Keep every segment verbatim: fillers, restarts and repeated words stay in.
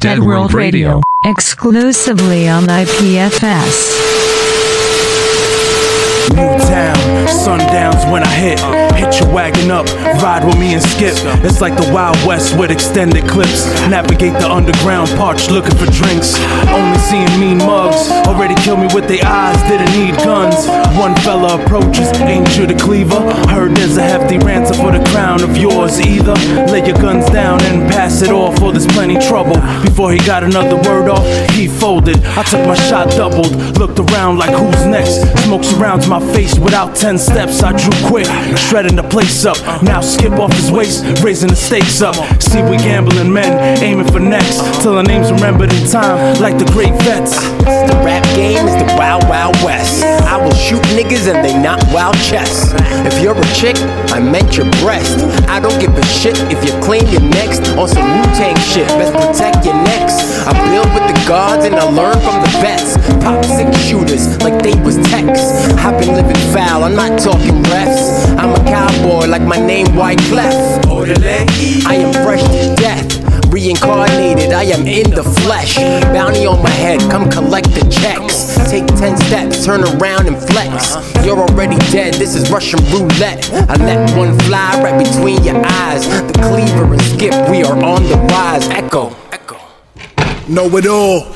Dead World Radio, exclusively on I P F S. Newtown, sundowns when I hit. Hit your wagon up, ride with me and skip. It's like the Wild West with extended clips. Navigate the underground, parched looking for drinks. Only seeing mean mugs, already killed me with their eyes, didn't need guns. One fella approaches, ain't you the cleaver? Heard there's a hefty ransom for the crown of yours. Either lay your guns down and pass it off, or there's plenty trouble. Before he got another word off, he folded. I took my shot doubled, looked around like who's next. Smoke surrounds my face without ten steps. I drew quick, shredding the place up. Now skip off his waist, raising the stakes up. See we gambling men, aiming for next, till our names remembered in time like the great vets. The rap game is the Wild Wild West. I will shoot niggas and they not wild chess. If you're a chick, I meant your breast. I don't give a shit if you claim you're next on some Wu-Tang shit. Best protect your necks. I build with the gods and I learn from the vets. Pop six shooters like they was techs. I've been living foul, I'm not talking refs. I'm a cowboy like my name White Clef. I am fresh to death, reincarnated, I am in the flesh. Bounty on my head, come collect the checks. Take ten steps, turn around and flex. You're already dead, this is Russian roulette. I let one fly right between your eyes. The cleaver and skip, we are on the rise. Echo, echo. Know it all.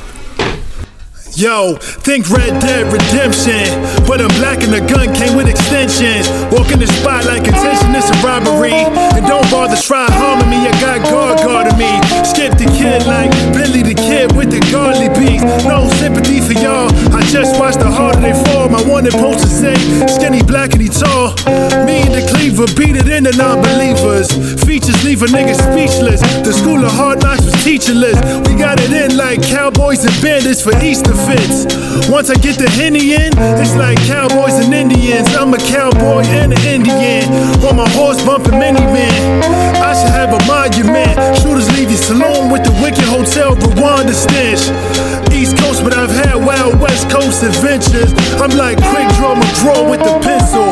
Yo, think Red Dead Redemption, but I'm black and the gun came with extensions. Walk in the spot like attention, it's a robbery. And don't bother try harming me, I got guard guarding me. Skip the kid like Billy the Kid with the godly beats. No sympathy for y'all, I just watched the harder they fall. My wanted poster say, skinny, black and he tall. Me and the cleaver beat it in the non-believers. Features leave a nigga speechless. The school of hard knocks was teacherless. We got it in like cowboys and bandits for Easter fits. Once I get the Henny in, it's like cowboys and Indians. I'm a cowboy and an Indian on my horse bumping minivan. I should have a monument. Shooters leave your saloon with the Wicked Hotel Rwanda stench. East Coast, but I've had wild West Coast adventures. I'm like Quick Draw McGraw with the pencil.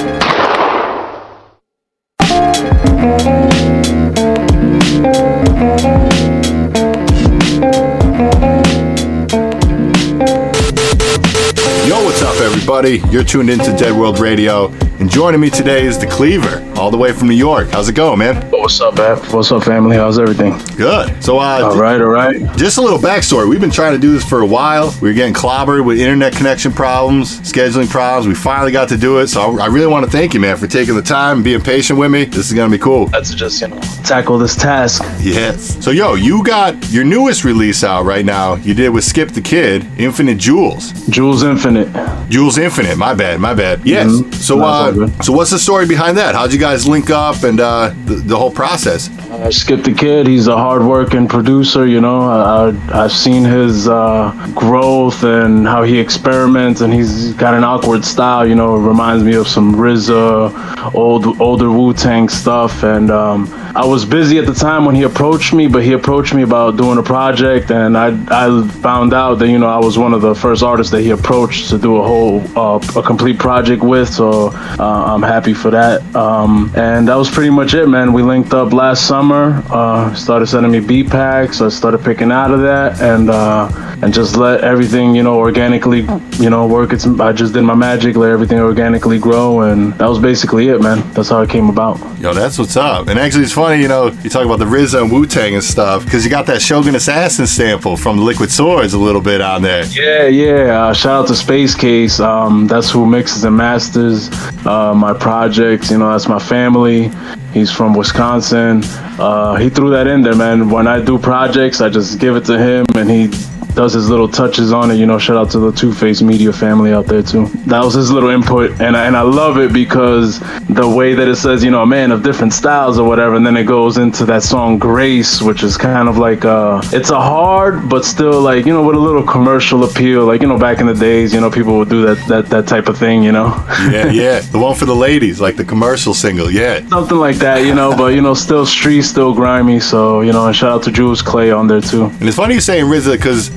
Everybody, you're tuned into Dead World Radio, and joining me today is the Cleaver, all the way from New York. How's it going, man? What's up, man? What's up, family? How's everything? Good. So, uh, all right, all right. Just a little backstory. We've been trying to do this for a while. We were getting clobbered with internet connection problems, scheduling problems. We finally got to do it. So, I really want to thank you, man, for taking the time and being patient with me. This is going to be cool. That's just, you know, tackle this task. Yes. So, yo, you got your newest release out right now. You did with Skip the Kid, Infinite Jewels. Jewels Infinite. Jewels Infinite. My bad. My bad. Yes. Mm-hmm. So, uh, so what's the story behind that? How'd you guys link up and uh, the, the whole process? Uh, Skip the Kid, he's a hard-working producer, you know. I, I've seen his uh, growth and how he experiments, and he's got an awkward style, you know. It reminds me of some R Z A, old, older Wu-Tang stuff, and um, I was busy at the time when he approached me, but he approached me about doing a project, and I, I found out that, you know, I was one of the first artists that he approached to do a whole, uh, a complete project with, so uh, I'm happy for that. Um, and that was pretty much it, man. We linked up last summer. Uh, started sending me beat packs. I started picking out of that, and uh, and just let everything, you know, organically, you know, work. It's I just did my magic, let everything organically grow, and that was basically it, man. That's how it came about. Yo, that's what's up. And actually, it's funny, you know, you talk about the R Z A and Wu-Tang and stuff, because you got that Shogun Assassin sample from the Liquid Swords a little bit on there. Yeah, yeah. Uh, shout out to Space Case. Um, that's who mixes and masters uh, my projects. You know, that's my family. He's from Wisconsin. Uh, he threw that in there, man. When I do projects, I just give it to him, and he does his little touches on it. You know, shout out to the Two-Face Media family out there too. That was his little input, and I, and I love it because the way that it says, you know, a man of different styles or whatever, and then it goes into that song Grace, which is kind of like uh it's a hard but still, like, you know, with a little commercial appeal. Like, you know, back in the days, you know, people would do that that that type of thing, you know. Yeah, yeah, the one for the ladies, like the commercial single. Yeah, something like that, you know. But, you know, still street, still grimy. So, you know, and shout out to Jules Clay on there too. And it's funny you saying R Z A, because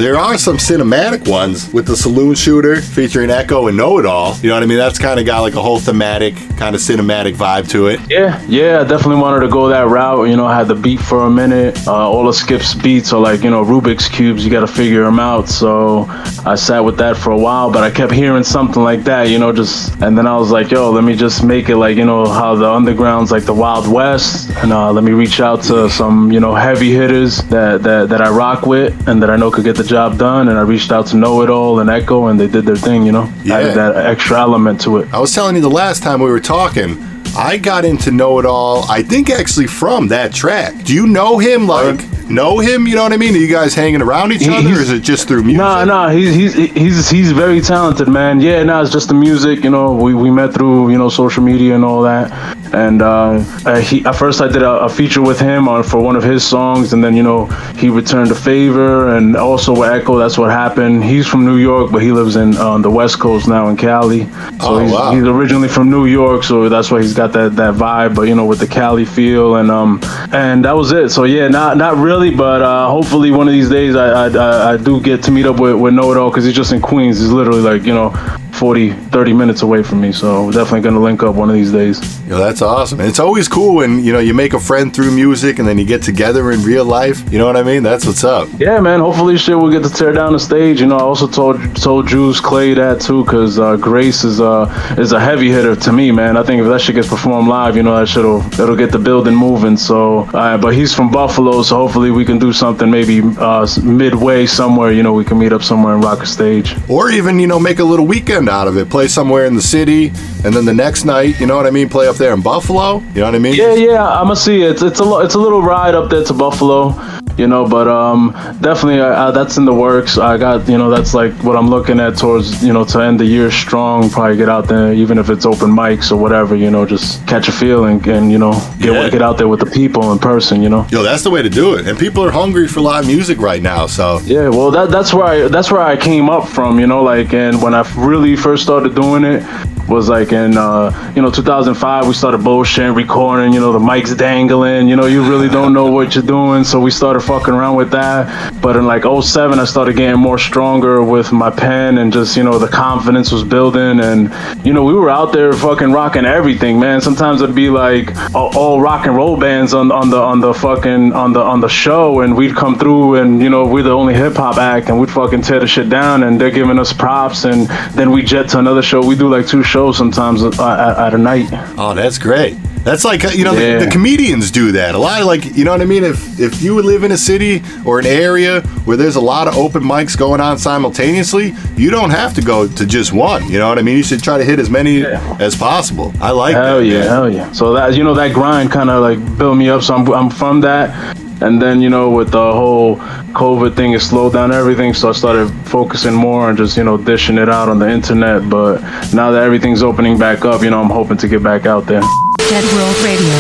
there are some cinematic ones with the Saloon Shooter featuring Echo and Know It All. You know what I mean? That's kind of got like a whole thematic, kind of cinematic vibe to it. Yeah, yeah, I definitely wanted to go that route. You know, I had the beat for a minute. Uh, all of Skip's beats are like, you know, Rubik's Cubes. You got to figure them out. So I sat with that for a while, but I kept hearing something like that, you know, just, and then I was like, yo, let me just make it like, you know, how the underground's like the Wild West, and uh, let me reach out to some, you know, heavy hitters that, that, that I rock with and that I know could get the job done. And I reached out to Know It All and Echo, and they did their thing, you know, yeah. Added that extra element to it. I was telling you the last time we were talking, I got into Know It All, I think actually from that track. Do you know him? Like, know him? You know what I mean? Are you guys hanging around each other, or is it just through music? Nah, nah, he's he's he's he's very talented, man. Yeah, nah, it's just the music. You know, we, we met through, you know, social media and all that. And uh, uh, he at first I did a, a feature with him on for one of his songs, and then, you know, he returned the favor. And also with Echo, that's what happened. He's from New York, but he lives in on uh, the West Coast now in Cali. So oh, he's, wow. he's originally from New York, so that's why he's got that, that vibe, but, you know, with the Cali feel, and um and that was it. So yeah, not not really, but uh, hopefully one of these days I I, I do get to meet up with, with Know It All, because he's just in Queens. He's literally like, you know, forty, thirty minutes away from me, so we're definitely gonna link up one of these days. Yeah, that's awesome. And it's always cool when, you know, you make a friend through music and then you get together in real life. You know what I mean? That's what's up. Yeah, man. Hopefully, shit, we'll get to tear down the stage. You know, I also told told Juice Clay that too, because uh, Grace is uh is a heavy hitter to me, man. I think if that shit gets performed live, you know, that shit'll it'll get the building moving. So, uh, but he's from Buffalo, so hopefully we can do something maybe uh, midway somewhere. You know, we can meet up somewhere and rock a stage, or even, you know, make a little weekend out of it. Play somewhere in the city, and then the next night, you know what I mean, play up there in Buffalo. You know what I mean? Yeah, yeah. I'ma see. It's it's a it's a little ride up there to Buffalo. You know, but um, definitely uh, that's in the works. I got, you know, that's like what I'm looking at towards, you know, to end the year strong. Probably get out there, even if it's open mics or whatever. You know, just catch a feeling and, you know, get yeah. get out there with the people in person. You know. Yo, that's the way to do it. And people are hungry for live music right now. So yeah, well, that that's where I that's where I came up from. You know, like, and when I really first started doing it was like in uh, you know, two thousand five. We started bullshitting, recording. You know, the mic's dangling. You know, you really don't know what you're doing. So we started fucking around with that. But in like oh seven, I started getting more stronger with my pen, and just, you know, the confidence was building. And, you know, we were out there fucking rocking everything, man. Sometimes it'd be like all, all rock and roll bands on on the on the fucking on the on the show, and we'd come through, and, you know, we're the only hip hop act, and we'd fucking tear the shit down, and they're giving us props, and then we jet to another show. We do like two shows sometimes uh, at, at a night. Oh, that's great. That's like, you know, yeah. the, the comedians do that a lot. Of like, you know what I mean? If if you live in a city or an area where there's a lot of open mics going on simultaneously, you don't have to go to just one. You know what I mean? You should try to hit as many yeah. as possible. I like hell that. yeah, man. hell yeah. So that, you know, that grind kind of like built me up. So I'm I'm from that. And then, you know, with the whole COVID thing, it slowed down everything. So I started focusing more on just, you know, dishing it out on the internet. But now that everything's opening back up, you know, I'm hoping to get back out there. Dead World Radio.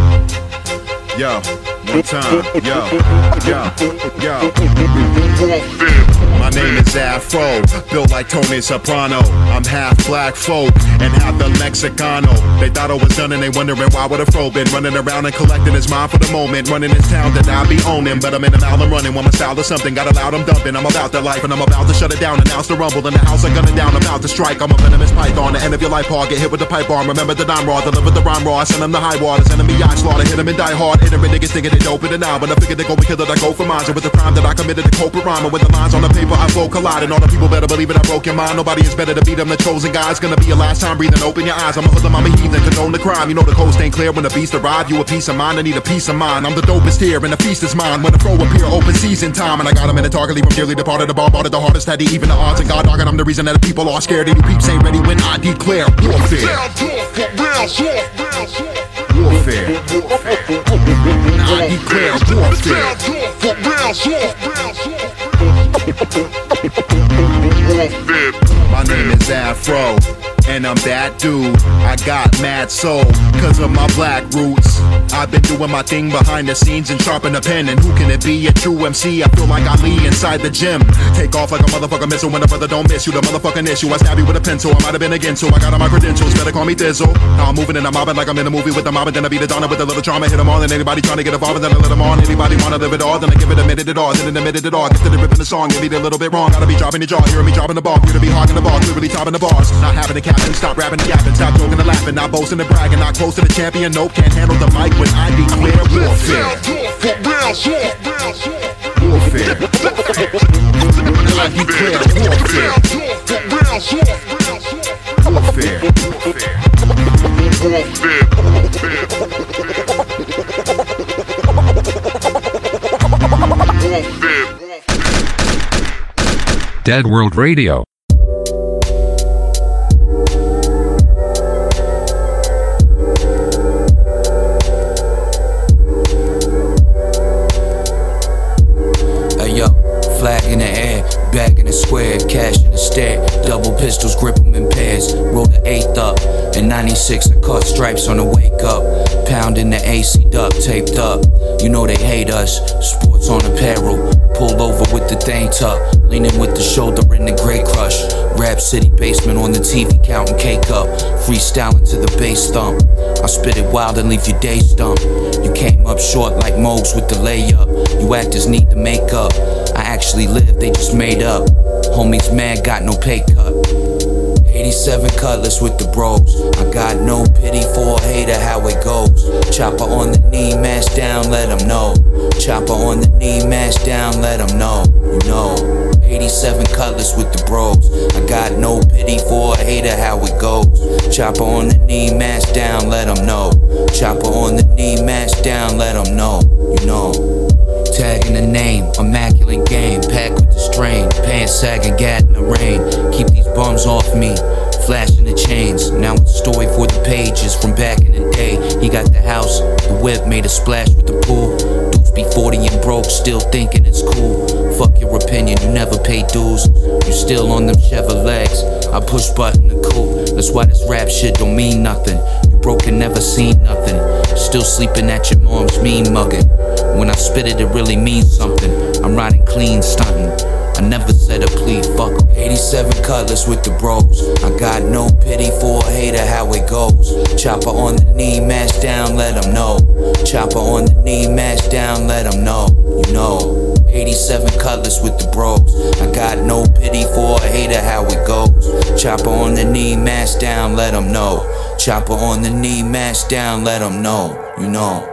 Yo, one time, yo, yo, yo. My name is Afro, built like Tony Soprano. I'm half black folk and half the Mexicano. They thought I was done and they wondering why would a fro been running around and collecting his mind for the moment, running this town that I be owning. But I'm in the mouth, I'm running when my style is something. Got a loud, I'm dumping. I'm about that life and I'm about to shut it down. Announce the rumble in the house, I'm gunning down, about to strike. I'm a venomous python, the end of your life hard. Get hit with the pipe bomb. Remember that I'm raw, deliver the rhyme raw. I send them the high waters, enemy I slaughter, hit them and die hard. Ignorant niggas thinking they dope in the now, but I figured they go and kill it. I go for mine. So with the crime that I committed, the cope with rhyme, and with the lines on the paper, I vocalize. And all the people better believe it, I broke your mind. Nobody is better to beat them, the chosen guy. It's gonna be your last time breathing, open your eyes. I'm a hoodlum, I'm a heathen, condone the crime. You know the coast ain't clear when the beast arrive. You a piece of mind, I need a piece of mind. I'm the dopest here, and the feast is mine. When the throw appear, open season time. And I got him in the target, leave him dearly departed. The bombarded, the hardest that he even the odds. And God dogging, I'm the reason that the people are scared. And you peeps ain't ready when I declare warfare. Warfare. I declare warfare. My name is Afro, and I'm that dude. I got mad soul, cause of my black roots. I've been doing my thing behind the scenes and sharpen a pen. And who can it be? A true M C. I feel like Ali inside the gym. Take off like a motherfucker missile when a brother don't miss you. The motherfucking issue. I stab you with a pencil. I might have been against so I got all my credentials. Better call me Thizzle. Now I'm moving and I'm mobbing like I'm in a movie with the mob. And then I beat the Donna with a little trauma. Hit them all. And anybody trying to get involved, and then I let them on. Anybody wanna live it all, then I give it a minute at all. Then admitted it all. Get to the ripping the song. Get me a little bit wrong. Gotta be dropping the jaw. Hearing me dropping the ball. You to be hogging the ball. Clearly topping the bars. Not having a captain. Stop rapping and yapping. Stop joking and laughing. Not boasting and bragging. Not close to the champion. Nope. Can't handle the mic when I declare warfare. Warfare. I declare warfare. Warfare. Dead World Radio. Flag in the air, bag in the square, cash in the stair, double pistols, grip them in pairs, roll the eighth up, in ninety-six I caught stripes on the wake up, pounding the A C duct taped up, you know they hate us, sports on apparel, pulled over with the thing tucked, leaning with the shoulder in the Grey Crush, Rap City basement on the T V counting cake up, freestyling to the bass thump, I spit it wild and leave your day stump, you came up short like Mogs with the layup, you actors need to make up, I actually live, they just made up. Homies mad, got no pay cut. eighty-seven Cutlass with the bros. I got no pity for a hater, how it goes. Chopper on the knee, mash down, let them know. Chopper on the knee, mash down, let them know. You know. eighty-seven Cutlass with the bros. I got no pity for a hater, how it goes. Chopper on the knee, mash down, let them know. Chopper on the knee, mash down, let them know. You know. Tagging the name, immaculate game, packed with the strain, pants sagging, gat in the rain. Keep these bums off me, flashing the chains. Now it's a story for the pages from back in the day. He got the house, the whip made a splash with the pool. Dudes be forty and broke, still thinking it's cool. Fuck your opinion, you never pay dues. You still on them Chevrolets, I push button to cool. That's why this rap shit don't mean nothing. You broke and never seen nothing. Still sleeping at your mom's mean mugging. When I spit it, it really means something. I'm riding clean, stunting. I never said a plea, fuck 'em. eighty-seven Cutlass with the bros. I got no pity for a hater, how it goes. Chopper on the knee, mash down, let them know. Chopper on the knee, mash down, let them know. You know. eighty-seven Cutlass with the bros. I got no pity for a hater, how it goes. Chopper on the knee, mash down, let them know. Chopper on the knee, mash down, let them know. You know.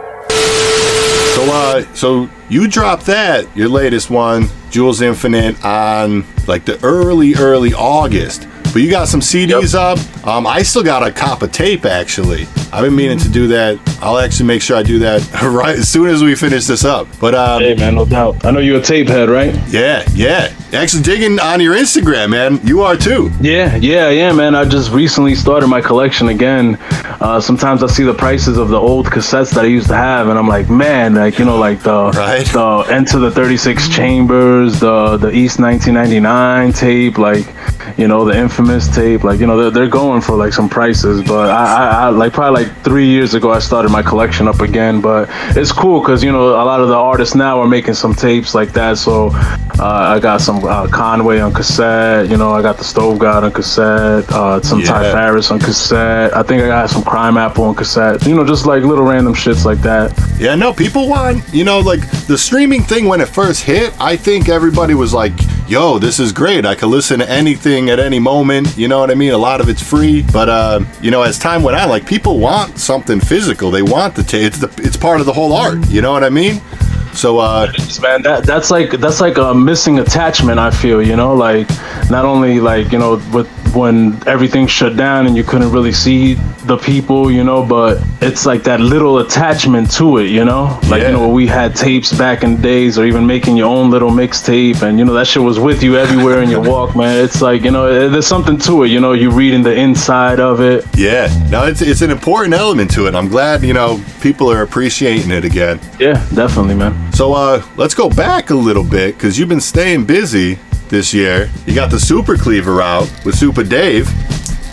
So, uh, so you dropped that, your latest one, Jules Infinite, on like the early, early August. But you got some C Ds yep. up. Um, I still got a cop of tape, actually. I've been meaning to do that. I'll actually make sure I do that right as soon as we finish this up. But um, hey, man, no doubt. I know you're a tape head, right? Yeah, yeah. Actually digging on your Instagram, man. You are too. Yeah, yeah, yeah, man. I just recently started my collection again. Uh, sometimes I see the prices of the old cassettes that I used to have, and I'm like, man, like, you know, like the right. the Enter the thirty-six Chambers, the the East nineteen ninety-nine tape, like, you know, the Infamous tape, like, you know, they're, they're going for like some prices. But I, I, I like probably like three years ago I started my collection up again. But it's cool because, you know, a lot of the artists now are making some tapes like that. So uh, I got some uh, Conway on cassette, you know, I got the Stove God on cassette, uh, some yeah. Ty Farris on cassette. I think I got some Crime Apple on cassette, you know, just like little random shits like that. Yeah, no, people want, you know, like the streaming thing when it first hit, I think everybody was like, yo, this is great. I can listen to anything at any moment. You know what I mean? A lot of it's free. But, uh, you know, as time went on, like people want something physical. They want the tape. It's, the, it's part of the whole art. You know what I mean? So, uh, man, that that's like that's like a missing attachment. I feel, you know, like not only like, you know, with when everything shut down and you couldn't really see the people, you know, but it's like that little attachment to it, you know, like, yeah. you know, we had tapes back in the days, or even making your own little mixtape, and, you know, that shit was with you everywhere in your walk, man. It's like, you know, there's something to it, you know, you're reading the inside of it. Yeah, no, it's it's an important element to it. I'm glad, you know, people are appreciating it again. Yeah, definitely, man. So uh, let's go back a little bit, because you've been staying busy this year. You got the Super Cleaver out with Super Dave.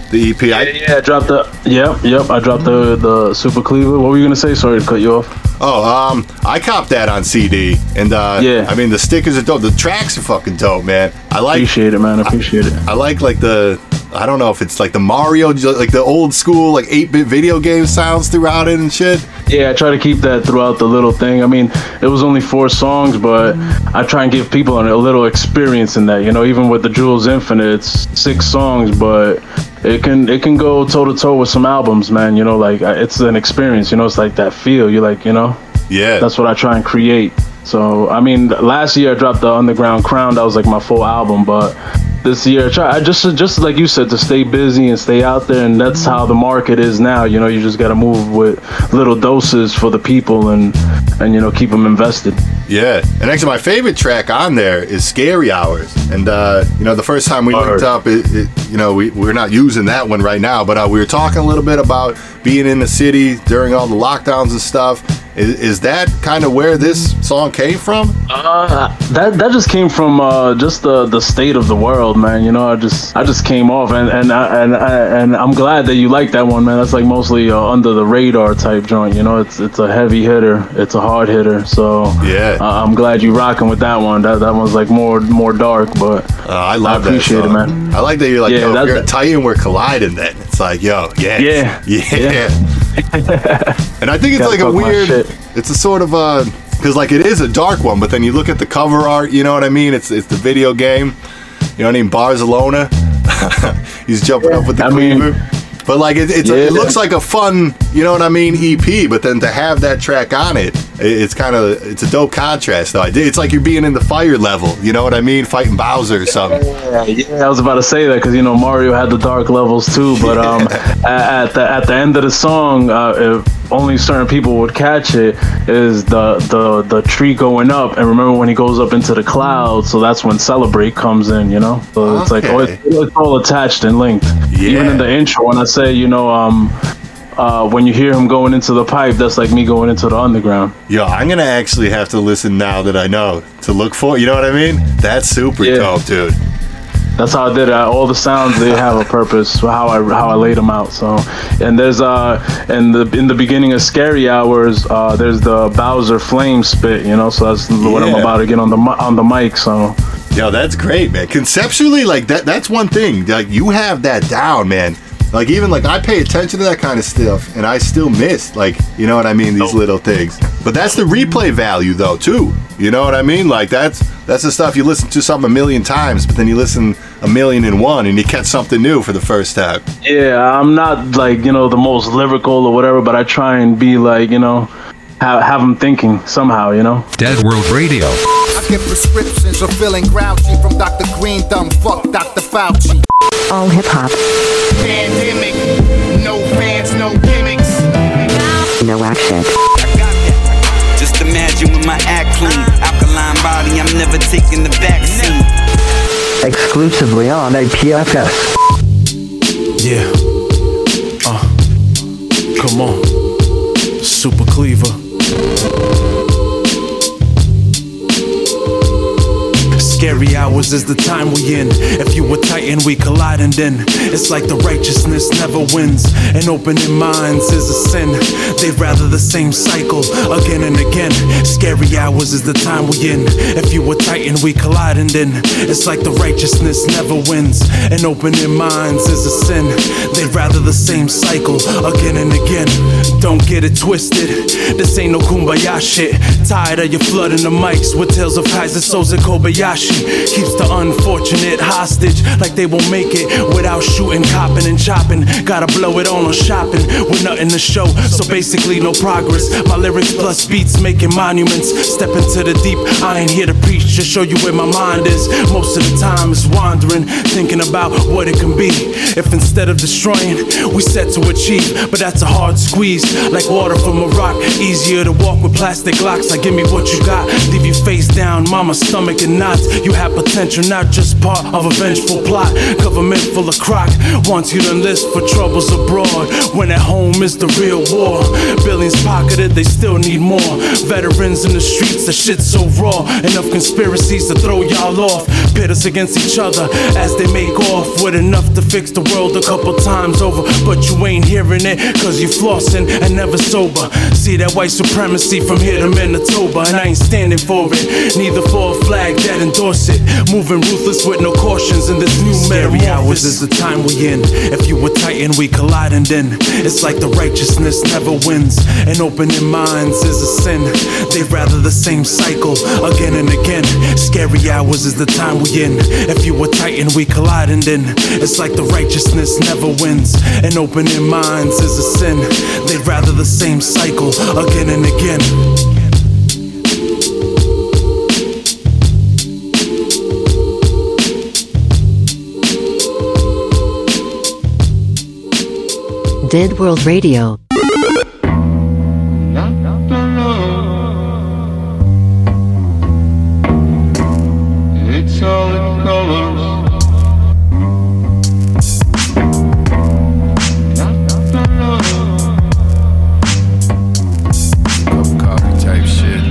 The E P. I, yeah, yeah, I dropped the. Yep, yep. I dropped the the Super Cleaver. What were you gonna say? Sorry to cut you off. Oh, um, I copped that on C D, and uh, yeah, I mean the stickers are dope. The tracks are fucking dope, man. I like. Appreciate it, man. I appreciate it. I like like the. I don't know if it's like the Mario, like the old school, like eight-bit video game sounds throughout it and shit. Yeah, I try to keep that throughout the little thing. I mean, it was only four songs, but I try and give people a little experience in that. You know, even with the Jules Infinite, it's six songs, but it can it can go toe to toe with some albums, man. You know, like it's an experience. You know, it's like that feel. You like, you know. Yeah. That's what I try and create. So I mean, last year I dropped the Underground Crown. That was like my full album, but this year I try I just just like you said, to stay busy and stay out there, and that's how the market is now. You know, you just got to move with little doses for the people, and and you know, keep them invested. Yeah, and actually my favorite track on there is Scary Hours, and uh, you know, the first time we linked up, it, it, you know, we, we're not using that one right now, but uh, we were talking a little bit about being in the city during all the lockdowns and stuff. Is, is that kind of where this song came from? Uh, that that just came from uh, just the, the state of the world, man. You know, I just I just came off, and and I, and I, and I'm glad that you like that one, man. That's like mostly uh, under the radar type joint. You know, it's it's a heavy hitter, it's a hard hitter. So yeah, uh, I'm glad you rocking with that one. That that one's like more more dark, but uh, I love I appreciate that it, man. I like that you're like, yeah, yo, if you're a Titan, we're colliding. Then it's like, yo, yes. yeah, yeah, yeah. And I think it's Gotta like a weird, it's a sort of a, because like it is a dark one, but then you look at the cover art, you know what I mean? It's it's the video game, you know what I mean? Barcelona, he's jumping yeah, up with the I cleaver. Mean, but like it, it's yeah. a, it looks like a fun, you know what I mean, E P. But then to have that track on it, it's kind of it's a dope contrast though. It's like you're being in the fire level, you know what I mean, fighting Bowser or something. Yeah, yeah. I was about to say that because you know Mario had the dark levels too. But um, at, at the at the end of the song, uh, if only certain people would catch it, is the the the tree going up. And remember when he goes up into the clouds, so that's when Celebrate comes in. You know, so okay. It's like oh, it's, it's all attached and linked. Yeah. Even in the intro, when I say you know um. Uh, when you hear him going into the pipe, that's like me going into the underground. Yo, I'm gonna actually have to listen now that I know to look for. You know what I mean? That's super yeah. dope, dude. That's how I did it. All the sounds, they have a purpose. How I how I laid them out. So, and there's uh, and the in the beginning of Scary Hours, uh, there's the Bowser flame spit. You know, so that's yeah. what I'm about to get on the on the mic. So. Yo, that's great, man. Conceptually, like that. That's one thing. Like you have that down, man. Like even like I pay attention to that kind of stuff, and I still miss like you know what I mean, these little things. But that's the replay value though too. You know what I mean? Like that's that's the stuff you listen to something a million times, but then you listen a million and one, and you catch something new for the first time. Yeah, I'm not like you know the most lyrical or whatever, but I try and be like you know have have them thinking somehow. You know. Dead World Radio. I get prescriptions of feeling grouchy from Doctor Green Thumb. Fuck Doctor Fauci. All hip hop. Pandemic, no fans, no gimmicks. No action. I got that. Just imagine with my act clean, alkaline body, I'm never taking the vaccine. Exclusively on A P F S. Yeah. Uh. Come on. Super Cleaver. Scary hours is the time we in. If you were Titan, we collide, and then it's like the righteousness never wins, and opening minds is a sin. They'd rather the same cycle again and again. Scary hours is the time we in. If you were Titan, we collide, and then it's like the righteousness never wins, and opening minds is a sin. They'd rather the same cycle again and again. Don't get it twisted. This ain't no kumbaya shit. Tired of you flooding the mics with tales of Kaiser Soze Kobayashi. Keeps the unfortunate hostage like they won't make it without shooting, copping, and chopping. Gotta blow it all on shopping with nothing to show, so basically no progress. My lyrics plus beats making monuments. Step into the deep, I ain't here to preach, just show you where my mind is. Most of the time it's wandering, thinking about what it can be if instead of destroying, we set to achieve. But that's a hard squeeze, like water from a rock. Easier to walk with plastic locks, like give me what you got. Leave you face down, mama's stomach in knots. You have potential, not just part of a vengeful plot. Government full of crock wants you to enlist for troubles abroad, when at home is the real war. Billions pocketed, they still need more. Veterans in the streets, the shit's so raw. Enough conspiracies to throw y'all off. Pit us against each other as they make off with enough to fix the world a couple times over. But you ain't hearing it, cause you flossing and never sober. See that white supremacy from here to Manitoba, and I ain't standing for it, neither for a flag that endorse it. Moving ruthless with no cautions in this new scary hours is the time we in. If you were titan, we colliding then. It's like the righteousness never wins, and opening minds is a sin. They'd rather the same cycle again and again. Scary hours is the time we in. If you were titan, we colliding then. It's like the righteousness never wins, and opening minds is a sin. They'd rather the same cycle again and again. Dead World Radio. It's all in colors. Copy type shit.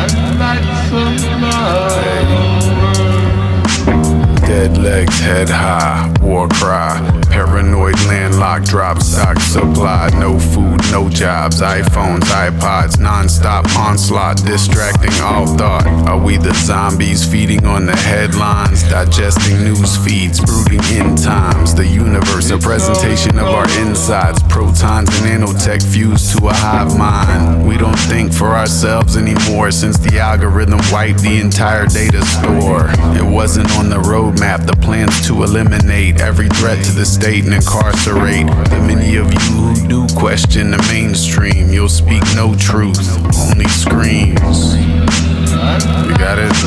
Dead legs, head high, war cry. Paranoid landlocked, drop stock supply. No food, no jobs, iPhones, iPods, non-stop onslaught, distracting all thought. Are we the zombies feeding on the headlines, digesting news feeds, brooding in times? The universe, a presentation of our insides, protons and nanotech fused to a hive mind. We don't think for ourselves anymore since the algorithm wiped the entire data store. It wasn't on the roadmap, the plans to eliminate every threat to the state and incarcerate the many of you who do question the mainstream. You'll speak no truth, only screams. You got it?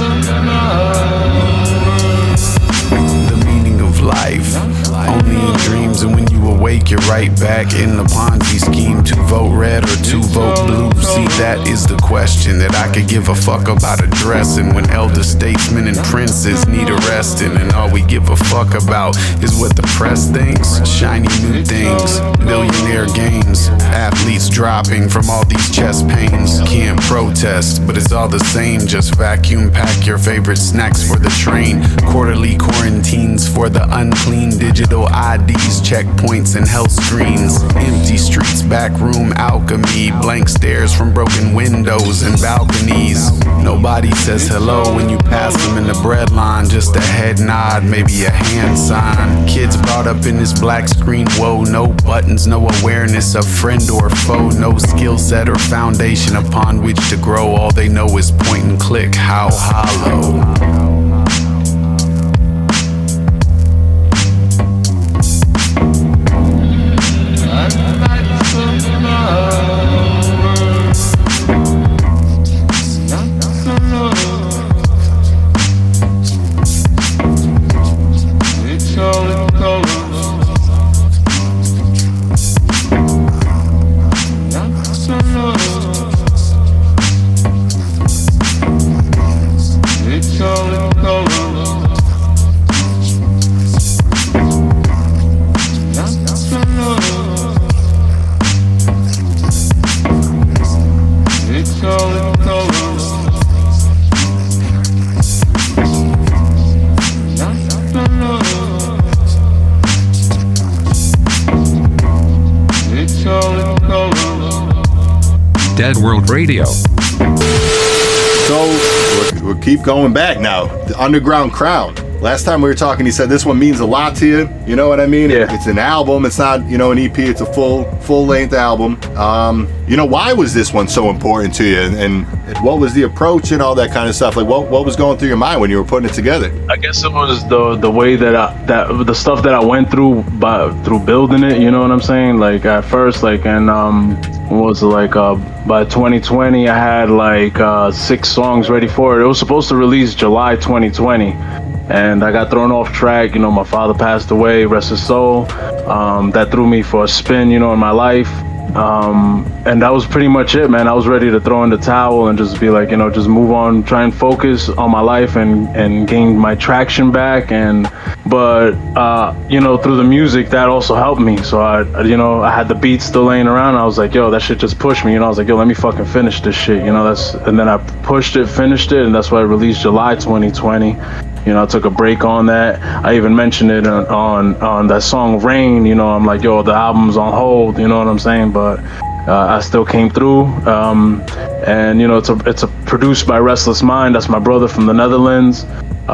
The meaning of life, only in dreams, and when you awake, you're right back in the Ponzi scheme. To vote red or to vote blue? See, that is the question that I could give a fuck about addressing when elder statesmen and princes need arresting, and all we give a fuck about is what the press thinks. Shiny new things, billionaire gains, athletes dropping from all these chest pains. Can't protest, but it's all the same. Just vacuum pack your favorite snacks for the train. Quarterly quarantines for the unclean. Digital I Ds, checkpoints, and health screens. Empty streets, backroom alchemy. Blank stares from broken windows and balconies. Nobody says hello when you pass them in the bread line. Just a head nod, maybe a hand sign. Kids brought up in this black screen. Whoa, no buttons, no awareness of friend or foe. No skill set or foundation upon which to grow. All they know is point and click. How hollow. Dead World Radio. So we'll, we'll keep going back now. The Underground Crown. Last time we were talking, he said this one means a lot to you. You know what I mean? Yeah. It's an album. It's not, you know, an E P. It's a full, full-length album. Um, you know, why was this one so important to you? And, and what was the approach and all that kind of stuff? Like, what what was going through your mind when you were putting it together? I guess it was the the way that I, that the stuff that I went through by through building it. You know what I'm saying? Like at first, like and um, what was it like? Uh, by twenty twenty, I had like uh, six songs ready for it. It was supposed to release July twenty twenty. And I got thrown off track. You know, my father passed away, rest his soul. Um, that threw me for a spin, you know, in my life. Um, and that was pretty much it, man. I was ready to throw in the towel and just be like, you know, just move on, try and focus on my life and, and gain my traction back. And, but, uh, you know, through the music, that also helped me. So I, you know, I had the beats still laying around. I was like, yo, that shit just pushed me. You know, I was like, yo, let me fucking finish this shit. You know, that's, and then I pushed it, finished it. And that's why I released July twenty twenty. You know, I took a break on that. I even mentioned it on, on on that song Rain. You know, I'm like, yo, the album's on hold. You know what I'm saying? But uh, I still came through. Um, and you know, it's a it's a produced by Restless Mind. That's my brother from the Netherlands.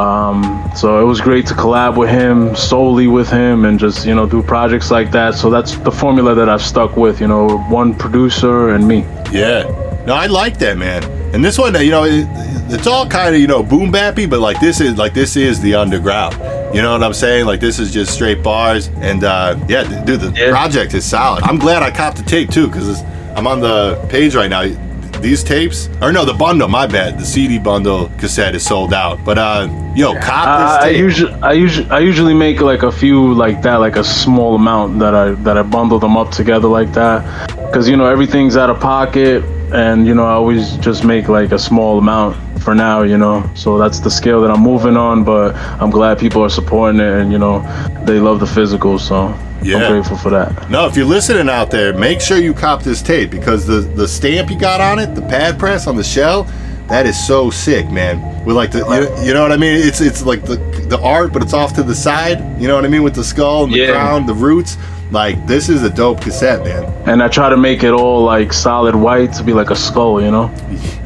Um, so it was great to collab with him, solely with him, and just, you know, do projects like that. So that's the formula that I've stuck with. You know, one producer and me. Yeah. No, I like that, man. And this one, you know, it, it's all kind of, you know, boom bappy, but like this is like this is the underground. You know what I'm saying? Like this is just straight bars. And uh, yeah, dude, the yeah. project is solid. I'm glad I copped the tape too, because I'm on the page right now. These tapes, or no, the bundle. My bad. The C D bundle cassette is sold out. But uh, yo, cop this uh, tape. I usually, I usually, I usually make like a few like that, like a small amount that I that I bundle them up together like that, because you know everything's out of pocket. And, you know, I always just make like a small amount for now, you know. So that's the scale that I'm moving on. But I'm glad people are supporting it and, you know, they love the physical. So yeah. I'm grateful for that. No, if you're listening out there, make sure you cop this tape, because the, the stamp you got on it, the pad press on the shell, that is so sick, man. With like the, you, you know what I mean? It's it's like the the art, but it's off to the side. You know what I mean? With the skull and the yeah. crown, the roots. Like, this is a dope cassette, man. And I try to make it all like solid white to be like a skull, you know?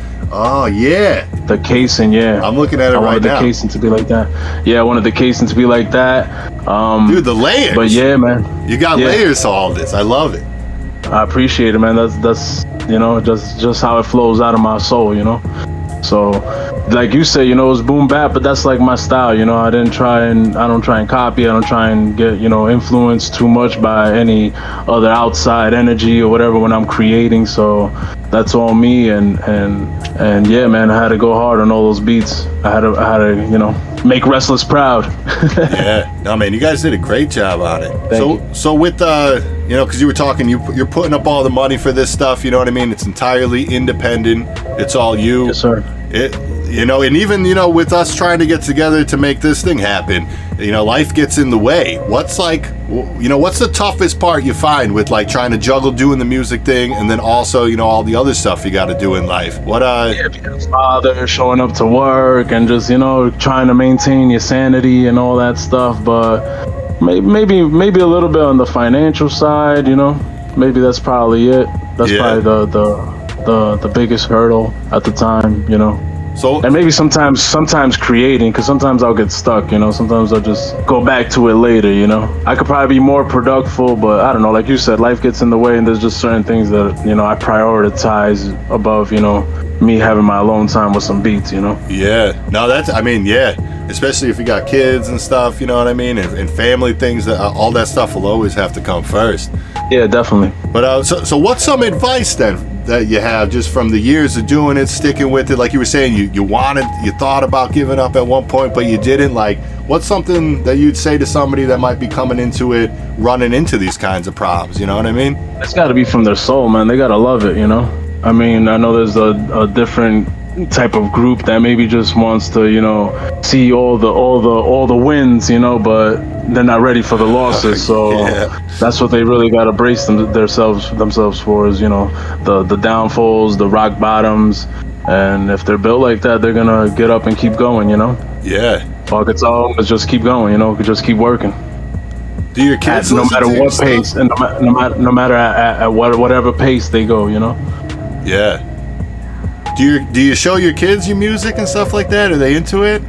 Oh, yeah. The casing, yeah. I'm looking at it I right wanted now. the casing to be like that. Yeah, I wanted the casing to be like that. Um, Dude, the layers. But yeah, man. You got yeah. layers to all this. I love it. I appreciate it, man. That's, that's you know, just, just how it flows out of my soul, you know? So, like you said, you know, it's boom bap, but that's like my style, you know. I didn't try and, I don't try and copy, I don't try and get, you know, influenced too much by any other outside energy or whatever when I'm creating. So that's all me, and, and, and yeah, man, I had to go hard on all those beats. I had to, I had to, you know, make Restless proud. Yeah, no, man, you guys did a great job on it. Thank so, you. so with, uh, you know, because you were talking, you, you're putting up all the money for this stuff, you know what I mean? It's entirely independent. It's all you. Yes, sir. It, you know, and even, you know, with us trying to get together to make this thing happen, you know, life gets in the way. What's like, you know, what's the toughest part you find with like trying to juggle doing the music thing and then also, you know, all the other stuff you got to do in life? What, uh, yeah, being a father, showing up to work, and just, you know, trying to maintain your sanity and all that stuff. But maybe, maybe, maybe a little bit on the financial side, you know, maybe that's probably it. That's yeah. probably the, the, the, the biggest hurdle at the time, you know. So, and maybe sometimes sometimes creating, because sometimes I'll get stuck, you know. Sometimes I'll just go back to it later, you know. I could probably be more productive, but I don't know, like you said, life gets in the way, and there's just certain things that, you know, I prioritize above, you know, me having my alone time with some beats, you know. Yeah, no, that's, I mean, yeah, especially if you got kids and stuff, you know what I mean, and, and family things, that uh, all that stuff will always have to come first. Yeah, definitely. But uh, so, so what's some advice then that you have just from the years of doing it, sticking with it? Like you were saying, you, you wanted, you thought about giving up at one point, but you didn't. Like, what's something that you'd say to somebody that might be coming into it, running into these kinds of problems? You know what I mean? It's got to be from their soul, man. They got to love it, you know? I mean, I know there's a, a different type of group that maybe just wants to, you know, see all the all the all the wins, you know, but they're not ready for the losses. So yeah. That's what they really got to brace them, themselves themselves for, is, you know, the the downfalls, the rock bottoms. And if they're built like that, they're gonna get up and keep going, you know. Yeah. Fuck it's all, let's just keep going, you know. Just keep working. Do your kids at, no listen matter to your what stuff? pace, and no, ma- no matter no matter at, at, at what, whatever pace they go, you know. Yeah. Do you do you show your kids your music and stuff like that? Are they into it?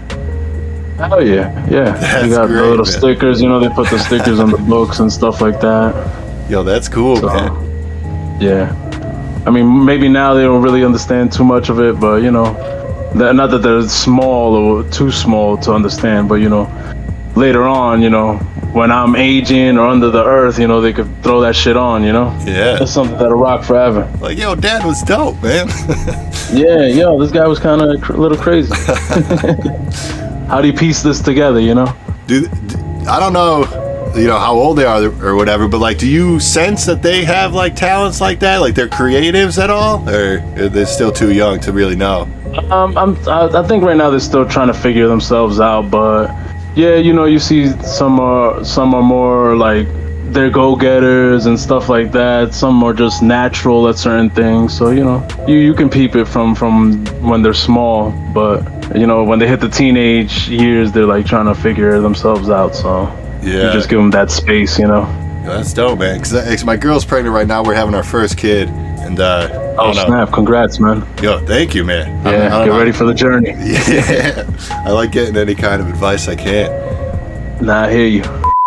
Oh yeah, yeah. That's they got great, the little man. stickers, you know. They put the stickers on the books and stuff like that. Yo, that's cool, So, man. yeah. I mean, maybe now they don't really understand too much of it, but you know, that, not that they're small or too small to understand, but you know, later on, you know, when I'm aging or under the earth, you know, they could throw that shit on, you know. Yeah. That's something that'll rock forever. Like, yo, Dad was dope, man. Yeah, yo, this guy was kind of a cr- little crazy. How do you piece this together, you know? Dude, I don't know. you know, how old they are or whatever, but like, do you sense that they have like talents like that? Like they're creatives at all, or are they still too young to really know? Um, I'm, I, I think right now they're still trying to figure themselves out, but yeah, you know, you see some are some are more like they're go-getters and stuff like that. Some are just natural at certain things. So you know, you you can peep it from from when they're small, but you know, when they hit the teenage years, they're like trying to figure themselves out. So yeah, you just give them that space, you know. That's dope, man. Because my girl's pregnant right now. We're having our first kid, and uh, oh snap! Congrats, man. Yo, thank you, man. Yeah, I'm, I'm, get ready for the journey. Yeah, I like getting any kind of advice I can. Nah, I hear you.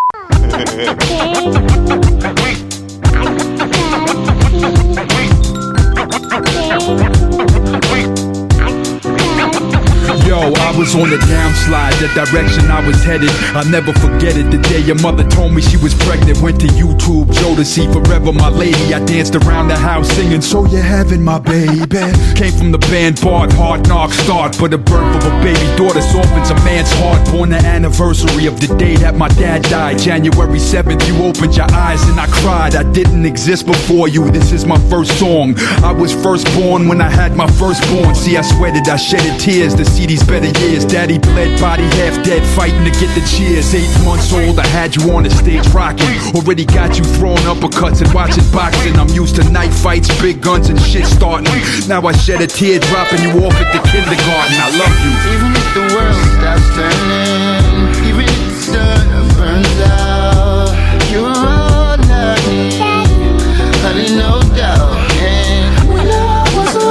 Yo, I was on the downslide, the direction I was headed. I'll never forget it, the day your mother told me she was pregnant. Went to YouTube, Jodeci, Forever My Lady. I danced around the house singing, so you're having my baby. Came from the band Bard, Hard Knock Start. For the birth of a baby daughter softens a man's heart. Born the anniversary of the day that my dad died, January seventh, you opened your eyes and I cried. I didn't exist before you, this is my first song. I was first born when I had my firstborn. See, I sweated, I shedded tears to see these better years. Daddy bled, body half dead, fighting to get the cheers. Eight months old, I had you on the stage rocking. Already got you throwing uppercuts and watching boxing. I'm used to night fights, big guns and shit starting. Now I shed a tear, dropping you off at the kindergarten. I love you. Even if the world stops turning, even if the sun burns out, you're all I need, honey, no doubt. And when I was so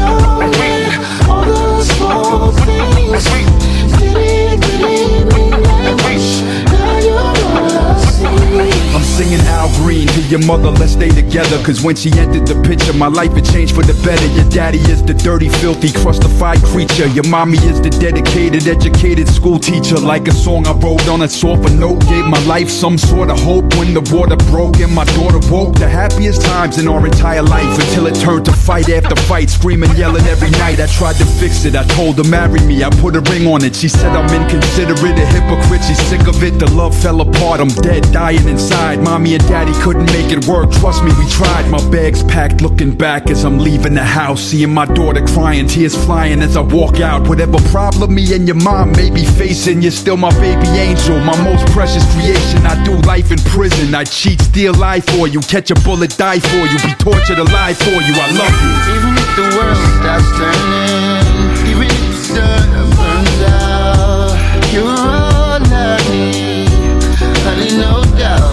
young, all those small things didn't really mean that much. Now you're all I see. I'm singing Al Green to your mother, let's stay together. Cause when she entered the picture, my life had changed for the better. Your daddy is the dirty, filthy, crustified creature. Your mommy is the dedicated, educated school teacher. Like a song I wrote on a softer note, gave my life some sort of hope. When the water broke and my daughter woke, the happiest times in our entire life, until it turned to fight after fight, screaming, yelling every night. I tried to fix it, I told her marry me, I put a ring on it. She said I'm inconsiderate, a hypocrite, she's sick of it. The love fell apart, I'm dead, dying inside. Mommy and daddy couldn't make it work, trust me, we tried. My bags packed, looking back as I'm leaving the house, seeing my daughter crying, tears flying as I walk out. Whatever problem me and your mom may be facing, you're still my baby angel, my most precious creation. I do life in prison, I cheat, steal, lie for you, catch a bullet, die for you, be tortured alive for you. I love you. Even if the world stops turning, even if the sun burns out, you're all I need, honey, no doubt.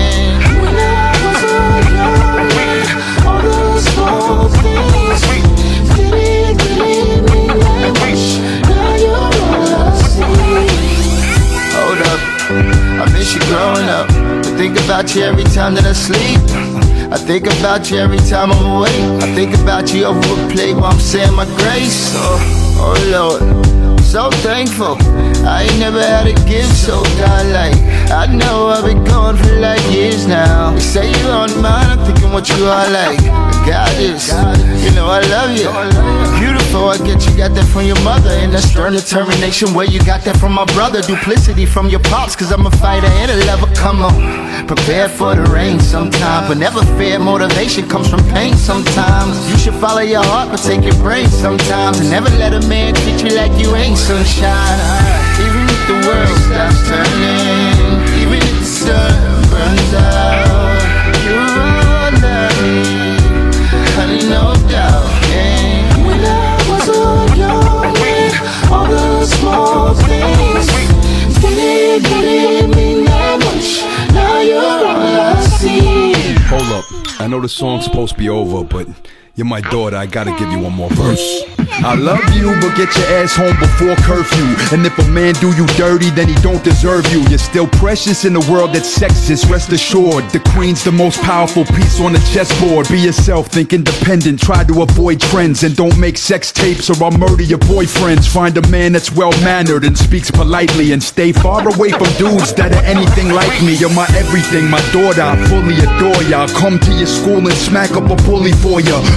I miss you growing up. I think about you every time that I sleep. I think about you every time I'm awake. I think about you over a plate while I'm saying my grace. Oh, oh Lord, so thankful. I ain't never had a gift so godlike. I know I've been going for like years now. They say you're on mine, I'm thinking what you are like. I got this, you know I love you. Beautiful, I get you got that from your mother. And that stern determination, where you got that from my brother. Duplicity from your pops, cause I'm a fighter and a lover, come on. Prepared for the rain sometimes, but never fear. Motivation comes from pain sometimes. You should follow your heart, but take your brain sometimes. And never let a man treat you like you ain't sunshine. Even if the world stops turning, even if the sun burns out, you're all I need, honey, no doubt. And when I was so young, all the small things didn't really mean that much. Now you're all I see. Hold up, I know the song's supposed to be over, but you're my daughter, I gotta give you one more verse. I love you, but get your ass home before curfew. And if a man do you dirty, then he don't deserve you. You're still precious in a world that's sexist, rest assured. The queen's the most powerful piece on the chessboard. Be yourself, think independent, try to avoid trends. And don't make sex tapes or I'll murder your boyfriends. Find a man that's well-mannered and speaks politely. And stay far away from dudes that are anything like me. You're my everything, my daughter, I fully adore ya. I'll come to your school and smack up a bully for ya.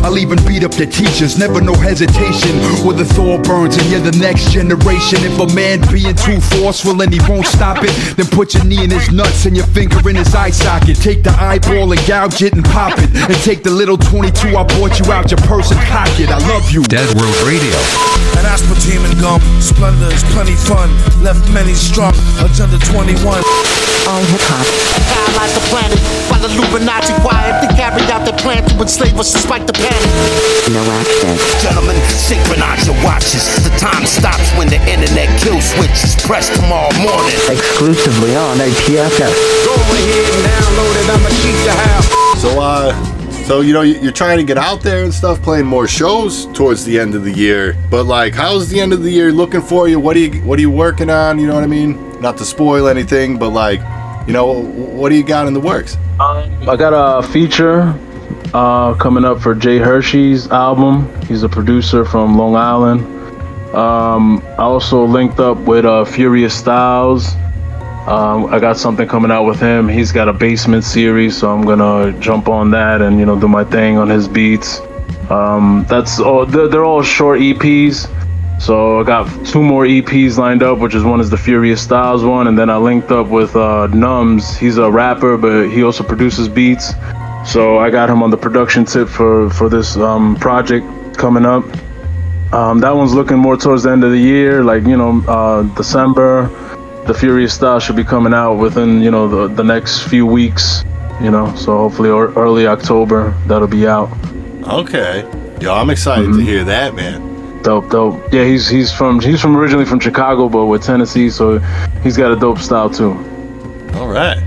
I'll even beat up their teachers, never no hesitation. Where the Thor burns and you're the next generation. If a man being too forceful and he won't stop it, then put your knee in his nuts and your finger in his eye socket. Take the eyeball and gouge it and pop it. And take the little twenty-two I bought you out your purse and cock it. I love you. Dead World Radio. An aspartame and gum, splendor is plenty fun. Left many strung, agenda twenty-one. All hip hop. Paralyze the planet while the Illuminati wired to carry out their plan to enslave us despite the panic. No accent. Gentlemen, synchronize your watches. The time stops when the internet kill switch is pressed tomorrow morning. Exclusively on I P F S. Go ahead and download it, I'ma teach you how. So, uh, so you know, you're trying to get out there and stuff, playing more shows towards the end of the year. But like, how's the end of the year looking for you? What are you, what are you working on? You know what I mean? Not to spoil anything, but like, you know, what do you got in the works? Um, I got a feature uh, coming up for Jay Hershey's album. He's a producer from Long Island. Um, I also linked up with uh, Furious Styles. Um, I got something coming out with him. He's got a Basement series, so I'm gonna jump on that and, you know, do my thing on his beats. Um, that's all. They're, they're all short E Ps. So I got two more E Ps lined up, which is one is the Furious Styles one, and then I linked up with uh, Nums. He's a rapper, but he also produces beats. So I got him on the production tip for for this um, project coming up. Um, that one's looking more towards the end of the year, like, you know, uh, December. The Furious Style should be coming out within, you know, the, the next few weeks, you know, so hopefully or, early October that'll be out. Okay. Yo, I'm excited mm-hmm. to hear that, man. Dope, dope. Yeah, he's he's from he's from originally from Chicago, but with Tennessee, so he's got a dope style too. All right.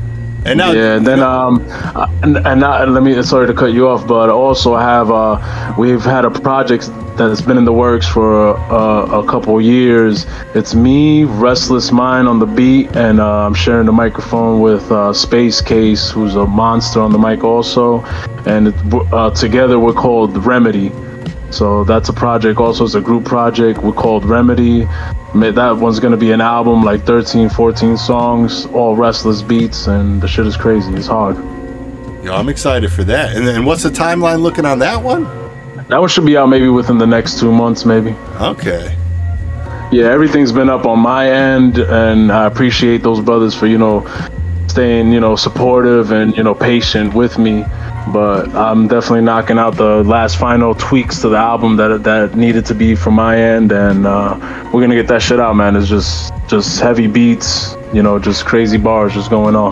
And now, yeah, and then um, and, and now, let me sorry to cut you off, but also have uh, we've had a project that's been in the works for uh, a couple years. It's me, Restless Mind on the beat, and uh, I'm sharing the microphone with uh, Space Case, who's a monster on the mic also, and it, uh, together we're called Remedy. So that's a project. Also, it's a group project. We're called Remedy. That one's gonna be an album, like thirteen, fourteen songs, all Restless beats, and the shit is crazy. It's hard. Yo, I'm excited for that. And then what's the timeline looking on that one? That one should be out maybe within the next two months, maybe. Okay. Yeah, everything's been up on my end, and I appreciate those brothers for, you know, staying, you know, supportive and, you know, patient with me. But I'm definitely knocking out the last final tweaks to the album that that needed to be from my end, and uh, we're gonna get that shit out, man. It's just just heavy beats, you know, just crazy bars just going off.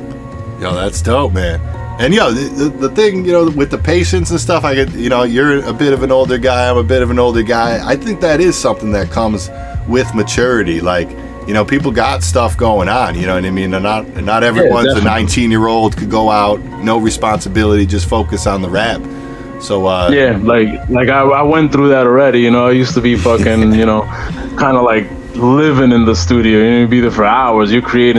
Yo, that's dope, man. And yo, the, the, the thing, you know, with the patience and stuff, I get, you know, you're a bit of an older guy, I'm a bit of an older guy. I think that is something that comes with maturity. Like, you know, people got stuff going on, you know what I mean? They're not, not everyone's yeah, a nineteen-year-old could go out, no responsibility, just focus on the rap. So, uh... yeah, like, like I, I went through that already, you know, I used to be fucking, you know, kind of like living in the studio. You know, you'd be there for hours, you're creating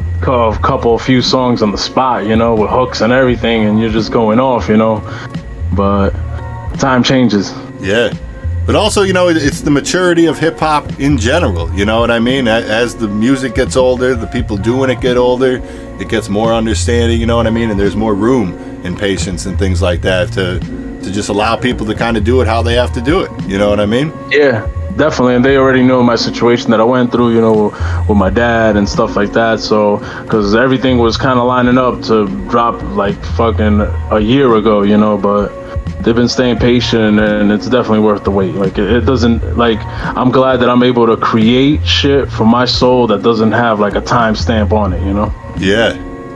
a couple, a few songs on the spot, you know, with hooks and everything, and you're just going off, you know, but time changes. Yeah. But also, you know, it's the maturity of hip-hop in general, you know what I mean? As the music gets older, the people doing it get older, it gets more understanding, you know what I mean? And there's more room and patience and things like that to to just allow people to kind of do it how they have to do it, you know what I mean? Yeah, definitely. And they already know my situation that I went through, you know, with my dad and stuff like that. So, because everything was kind of lining up to drop like fucking a year ago, you know, but they've been staying patient, and it's definitely worth the wait. Like, it, it doesn't, like, I'm glad that I'm able to create shit for my soul that doesn't have like a time stamp on it, you know? Yeah.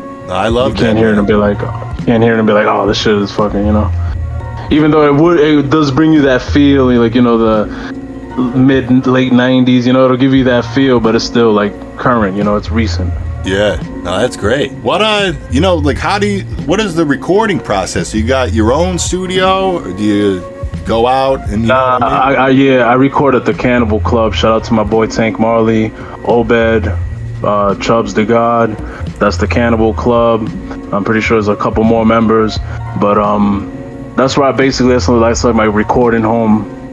I love that. You can't that, hear man. it and be like, you can't hear it and be like, oh, this shit is fucking, you know? Even though it would, it does bring you that feel, like, you know, the mid, late nineties, you know, it'll give you that feel, but it's still like current, you know, it's recent. Yeah, no, that's great. What, uh, you know, like, how do you, what is the recording process? You got your own studio, or do you go out and, you know uh, what I mean? I, I, yeah, I record at the Cannibal Club. Shout out to my boy Tank Marley, Obed, uh, Chubbs the God. That's the Cannibal Club. I'm pretty sure there's a couple more members, but um, that's where I basically, that's like, that's like my recording home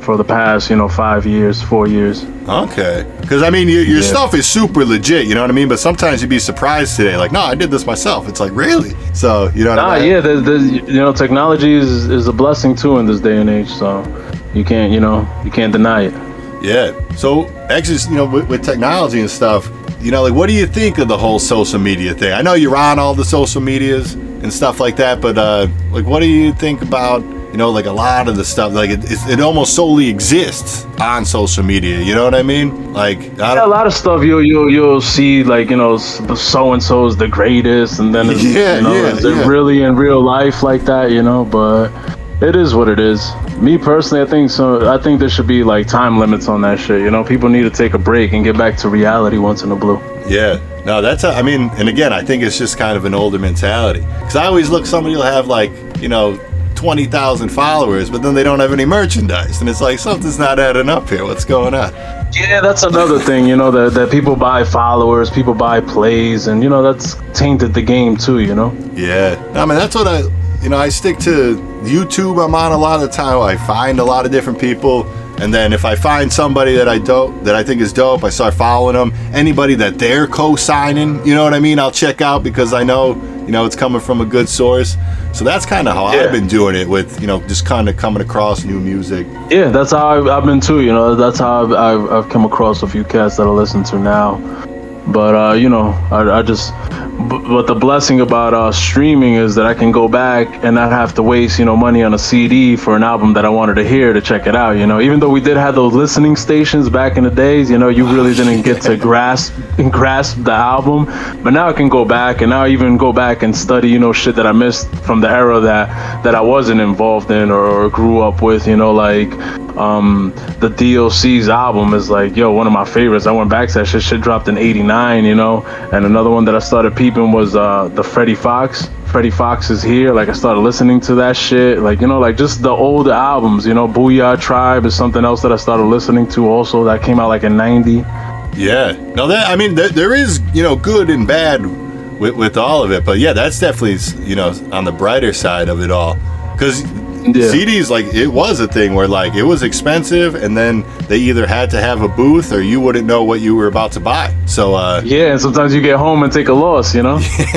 for the past, you know, five years, four years. Okay. Because, I mean, your, your Yeah. stuff is super legit, you know what I mean? But sometimes you'd be surprised today. Like, no, I did this myself. It's like, really? So, you know what Nah, I mean? yeah, there's, there's, you know, technology is, is a blessing, too, in this day and age. So you can't, you know, you can't deny it. Yeah. So, actually, you know, with, with technology and stuff, you know, like, what do you think of the whole social media thing? I know you're on all the social medias and stuff like that, but, uh, like, what do you think about, you know, like, a lot of the stuff? Like, it, it, it almost solely exists on social media, you know what I mean? Like, I Yeah, a lot of stuff you'll you'll you'll see, like, you know, so and so is the greatest, and then it's, Yeah, you know, yeah, is it yeah. really in real life like that, you know? But it is what it is. Me personally, I think so. I think there should be like time limits on that shit. You know, people need to take a break and get back to reality once in a blue. Yeah, no, that's, a, I mean, and again, I think it's just kind of an older mentality. Because I always look, somebody will have like, you know, twenty thousand followers, but then they don't have any merchandise. And it's like, something's not adding up here. What's going on? Yeah, that's another thing, you know, that, that people buy followers, people buy plays, and, you know, that's tainted the game too, you know? Yeah, I mean, that's what I, you know, I stick to YouTube. I'm on a lot of the time. I find a lot of different people. And then if I find somebody that I dope, that I think is dope, I start following them. Anybody that they're co-signing, you know what I mean, I'll check out because I know, you know, it's coming from a good source. So that's kind of how Yeah. I've been doing it with, you know, just kind of coming across new music. Yeah, that's how I've, I've been too, you know, that's how I've, I've, I've come across a few cats that I listen to now. But, uh, you know, I, I just, b- but the blessing about uh, streaming is that I can go back and not have to waste, you know, money on a C D for an album that I wanted to hear to check it out, you know. Even though we did have those listening stations back in the days, you know, you really didn't get to grasp grasp the album. But now I can go back and now even go back and study, you know, shit that I missed from the era that, that I wasn't involved in or, or grew up with, you know, like um, the D L C's album is like, yo, one of my favorites. I went back to that shit, shit dropped in eighty-nine, you know. And another one that I started peeping was uh, the Freddie Fox. Freddie Fox is Here. Like, I started listening to that shit. Like, you know, like just the older albums, you know. Booyah Tribe is something else that I started listening to also that came out like in ninety. Yeah. No, that, I mean, there, there is, you know, good and bad with, with all of it. But yeah, that's definitely, you know, on the brighter side of it all. Because Yeah. C Ds, like, it was a thing where, like, it was expensive, and then they either had to have a booth or you wouldn't know what you were about to buy. So, uh, Yeah, and sometimes you get home and take a loss, you know?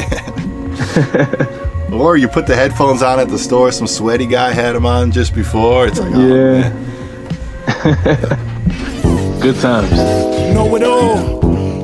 or you put the headphones on at the store, some sweaty guy had them on just before. It's like, oh, Yeah. man. Good times. Know it all.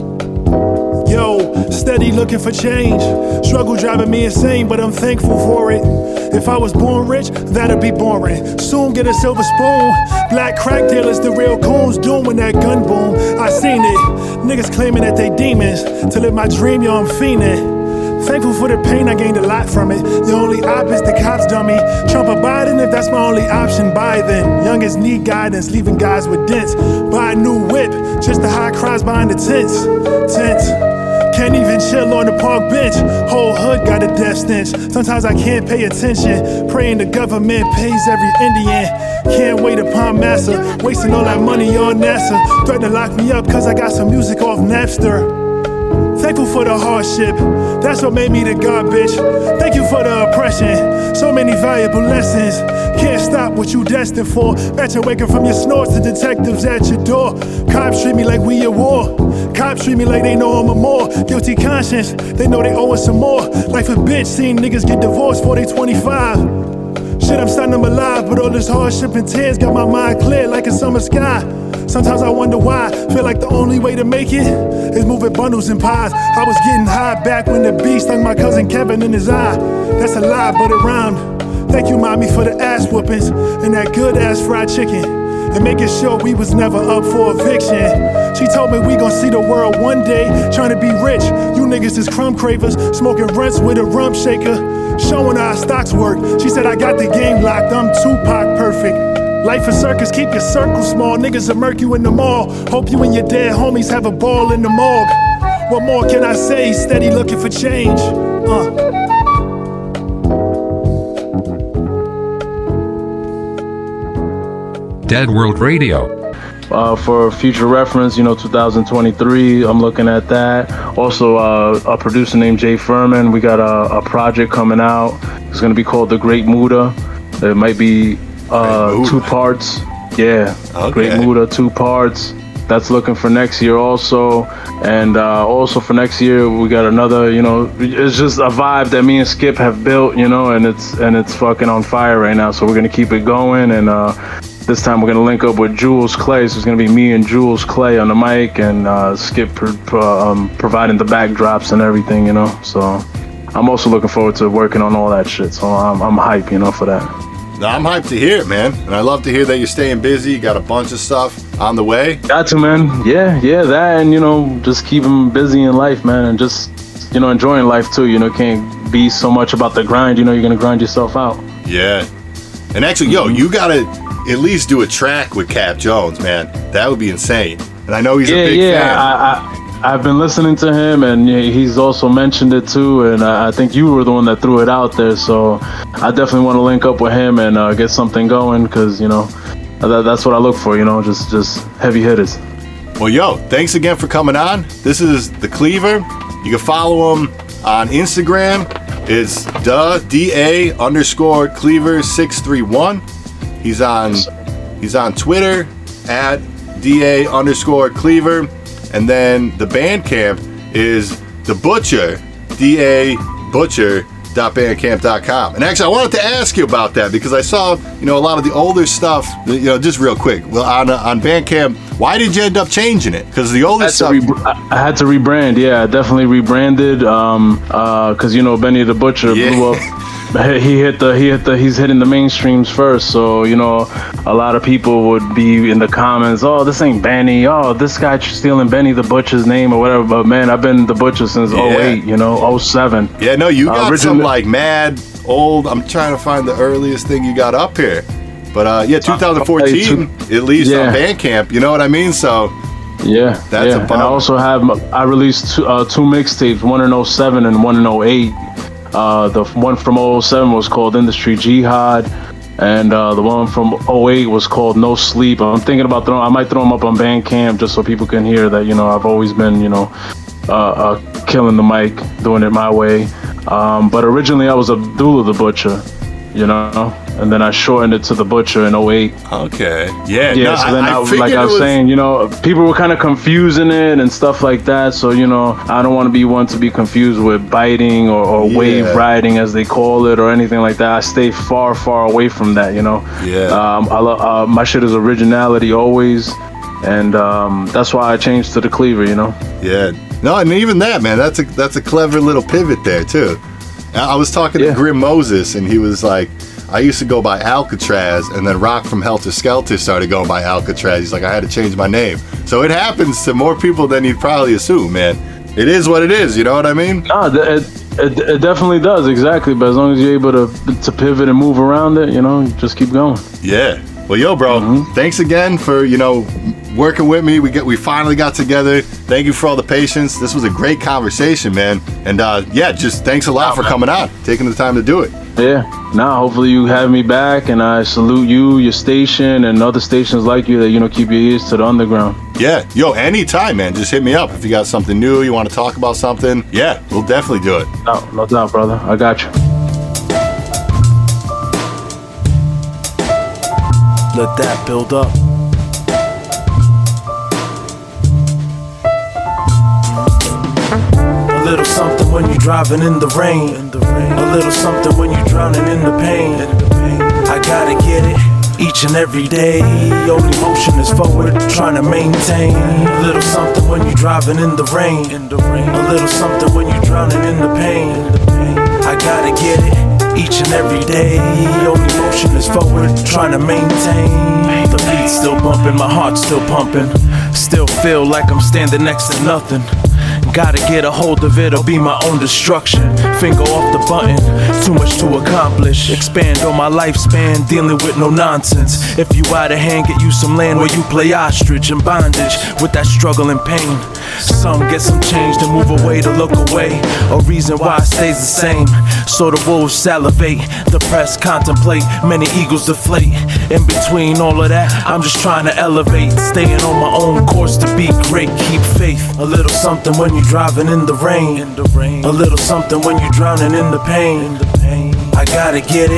Yo, steady looking for change. Struggle driving me insane, but I'm thankful for it. If I was born rich, that'd be boring. Soon get a silver spoon. Black crack dealers, the real coons, doing that gun boom. I seen it. Niggas claiming that they demons. To live my dream, yo, I'm fiending. Thankful for the pain, I gained a lot from it. The only op is the cops dummy. Trump or Biden, if that's my only option, buy then. Youngest need guidance, leaving guys with dents. Buy a new whip, just to hide crimes behind the tents. Tents. Can't even chill on the park bench. Whole hood got a death stench. Sometimes I can't pay attention. Praying the government pays every Indian. Can't wait upon massa. Wasting all that money on NASA. Threaten to lock me up cause I got some music off Napster. Thankful for the hardship, that's what made me the god, bitch. Thank you for the oppression, so many valuable lessons. Can't stop what you destined for. Better waking from your snorts to detectives at your door. Cops treat me like we at war. Cops treat me like they know I'm a more guilty conscience. They know they owe us some more. Life a bitch, seeing niggas get divorced before they twenty-five. Shit, I'm starting them alive, but all this hardship and tears got my mind clear like a summer sky. Sometimes I wonder why. Feel like the only way to make it is moving bundles and pies. I was getting high back when the bee stung my cousin Kevin in his eye. That's a lie, but it rhymed. Thank you, mommy, for the ass whoopings and that good ass fried chicken. And making sure we was never up for eviction. She told me we gon' see the world one day, trying to be rich. You niggas is crumb cravers, smoking rents with a rump shaker. Showing how our stocks work. She said I got the game locked, I'm Tupac perfect. Life a circus, keep your circle small. Niggas will murk you in the mall. Hope you and your dead homies have a ball in the morgue. What more can I say? Steady looking for change. Uh. Dead World Radio. Uh, for future reference, you know, two thousand twenty-three, I'm looking at that. Also, uh, a producer named Jay Furman, we got a, a project coming out. It's going to be called The Great Muda. It might be uh, two parts. Yeah, Okay. Great Muda, two parts. That's looking for next year also. And uh, also for next year, we got another, you know, it's just a vibe that me and Skip have built, you know, and it's and it's fucking on fire right now. So we're going to keep it going. And uh, this time we're going to link up with Jules Clay. So it's going to be me and Jules Clay on the mic, and uh, Skip pro- pro- um, providing the backdrops and everything, you know. So I'm also looking forward to working on all that shit. So I'm, I'm hyped, you know, for that. No, I'm hyped to hear it, man. And I love to hear that you're staying busy. You got a bunch of stuff on the way. Got to, man. Yeah, yeah, that, and, you know, just keep them busy in life, man, and just, you know, enjoying life, too. You know, can't be so much about the grind. You know, you're going to grind yourself out. Yeah. And actually, yo, you got to at least do a track with Cap Jones, man. That would be insane. And I know he's yeah, a big yeah, fan. I, I, I've been listening to him, and he's also mentioned it too. And I, I think you were the one that threw it out there. So I definitely want to link up with him and uh, get something going, because, you know, that, that's what I look for. You know, just just heavy hitters. Well, yo, thanks again for coming on. This is The Cleaver. You can follow him on Instagram. It's the D A underscore Cleaver six three one. He's on he's on Twitter at D A underscore Cleaver. And then the Bandcamp is The Butcher, D A Butcher dot bandcamp dot com. And actually, I wanted to ask you about that, because I saw, you know, a lot of the older stuff, you know, just real quick. Well, on on Bandcamp, why did you end up changing it? Because the older I had, stuff... to re- I had to rebrand, yeah, I definitely rebranded, um, uh, because, you know, Benny the Butcher Yeah. blew up. He hit the, he hit the, he's hitting the mainstreams first. So, you know, a lot of people would be in the comments, oh, this ain't Benny. Oh, this guy stealing Benny the Butcher's name or whatever. But man, I've been the Butcher since Yeah. oh eight, you know, oh seven. Yeah, no, you got Uh, some originally- like mad old. I'm trying to find the earliest thing you got up here, but uh, yeah, twenty fourteen at least Yeah. on Bandcamp. You know what I mean? So Yeah, That's yeah. a And bummer. I also have, I released two, uh, two mixtapes, one in oh seven and one in oh eight. Uh, the one from oh seven was called Industry Jihad, and uh, the one from oh eight was called No Sleep. I'm thinking about throwing, I might throw them up on Bandcamp just so people can hear that, you know, I've always been, you know, uh, uh, killing the mic, doing it my way. Um, but originally I was Abdullah the Butcher, you know, and then I shortened it to The Butcher in oh eight. Okay. Yeah. Yeah, no, so then I, I, I like figured I it was was, saying, you know, people were kind of confusing it and stuff like that. So, you know, I don't want to be one to be confused with biting or, or Yeah. wave riding, as they call it, or anything like that. I stay far, far away from that, you know. Yeah. Um, I lo- uh, my shit is originality always, and um, that's why I changed to The Cleaver, you know. Yeah. No, and even that, man, that's a that's a clever little pivot there too. I I was talking Yeah. to Grim Moses, and he was like, I used to go by Alcatraz, and then Rock from Helter Skelter started going by Alcatraz. He's like, I had to change my name. So it happens to more people than you'd probably assume, man. It is what it is, you know what I mean? No, it, it, it definitely does, exactly. But as long as you're able to to pivot and move around it, you know, just keep going. Yeah. Well, yo, bro, Mm-hmm. thanks again for, you know, working with me. We get we finally got together. Thank you for all the patience. This was a great conversation, man. And uh, yeah, just thanks a lot for coming on, taking the time to do it. Yeah. Now, hopefully you have me back, and I salute you, your station, and other stations like you that, you know, keep your ears to the underground. Yeah, yo, anytime, man. Just hit me up if you got something new, you want to talk about something. Yeah, we'll definitely do it. No, no doubt, brother. I got you. Let that build up. A little something when you're driving in the rain. A little something when you're drowning in the pain. I gotta get it each and every day. Only motion is forward, trying to maintain. A little something when you're driving in the rain. A little something when you're drowning in the pain. I gotta get it each and every day. Only motion is forward, trying to maintain. The beat's still bumping, my heart's still pumping. Still feel like I'm standing next to nothing. Gotta get a hold of it or be my own destruction. Finger off the button, too much to accomplish. Expand on my lifespan, dealing with no nonsense. If you out of hand, get you some land where you play ostrich in bondage with that struggle and pain. Some get some change to move away, to look away. A reason why it stays the same. So the wolves salivate, the press contemplate, many eagles deflate. In between all of that, I'm just trying to elevate, staying on my own course to be great. Keep faith. A little something when you're driving in the rain. A little something when you're drowning in the pain. I gotta get it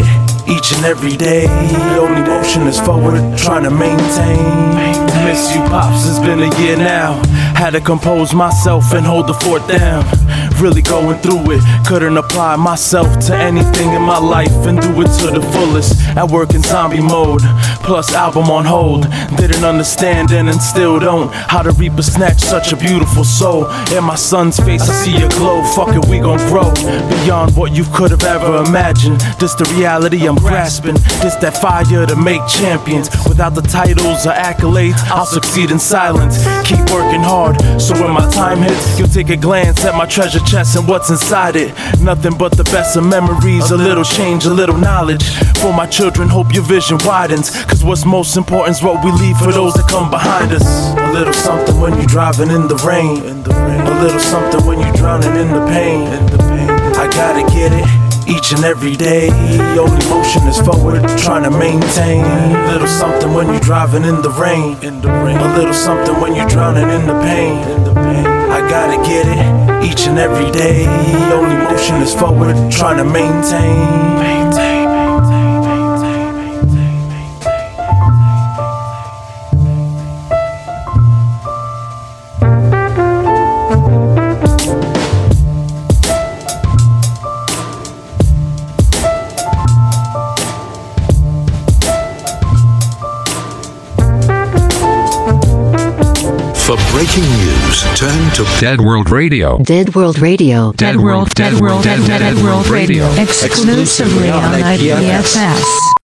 each and every day. Only motion is forward, trying to maintain. Miss you, Pops, it's been a year now. Had to compose myself and hold the fort down. Really going through it, couldn't apply myself to anything in my life and do it to the fullest. At work in zombie mode, plus album on hold. Didn't understand then and still don't how to reap or snatch such a beautiful soul. In my son's face I see a glow, fuck it, we gon' grow beyond what you could have ever imagined. This the reality I'm grasping, this that fire to make champions. Without the titles or accolades, I'll succeed in silence. Keep working hard, so when my time hits, you'll take a glance at my treasure chest and what's inside it. Nothing but the best of memories, a little change, a little knowledge. For my children, hope your vision widens, cause what's most important is what we leave for those that come behind us. A little something when you're driving in the rain, a little something when you're drowning in the pain. I gotta get it each and every day. Only motion is forward, trying to maintain. A little something when you're driving in the rain, a little something when you're drowning in the pain. I gotta get it each and every day. Only motion is forward, trying to maintain. Maintain. For breaking news, turn to Dead World Radio. Dead World Radio. Dead World, Dead World, Dead World Radio. Exclusively on I P F S.